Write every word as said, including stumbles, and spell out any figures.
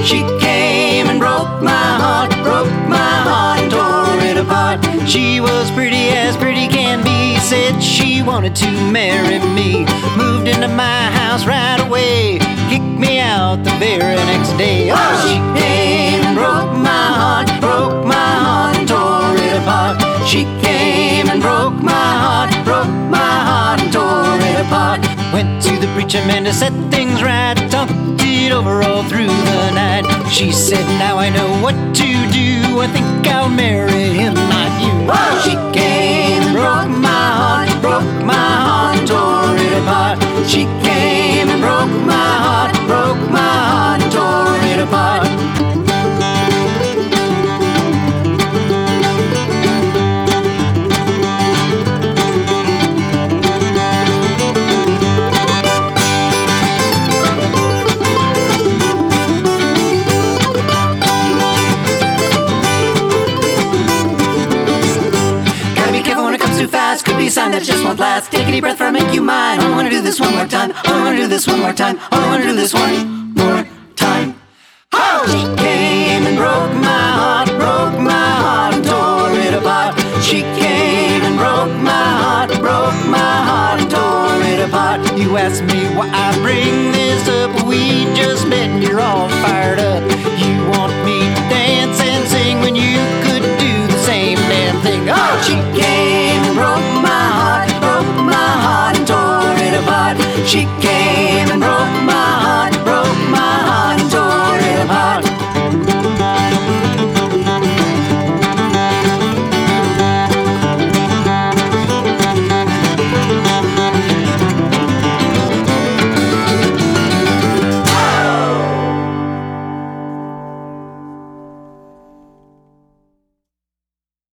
She came and broke my heart, broke my heart and tore it apart. She was pretty as pretty can be, said she wanted to marry me. Moved into my house right away, kicked me out the very next day. Oh, she came and broke my heart, broke my heart and tore it apart. She came and broke my heart, broke my heart and tore it apart. Went to the preacher man to set things right, talked it over all through the night. She said, now I know what to do, I think I'll marry him, not you. Oh, she came and broke my heart, broke my heart and tore it apart. She came and broke my heart, broke my heart and tore it apart. Could be a sign that it just won't last. Take a deep breath for I make you mine. I wanna do this one more time. I wanna do this one more time. I wanna do this one more time.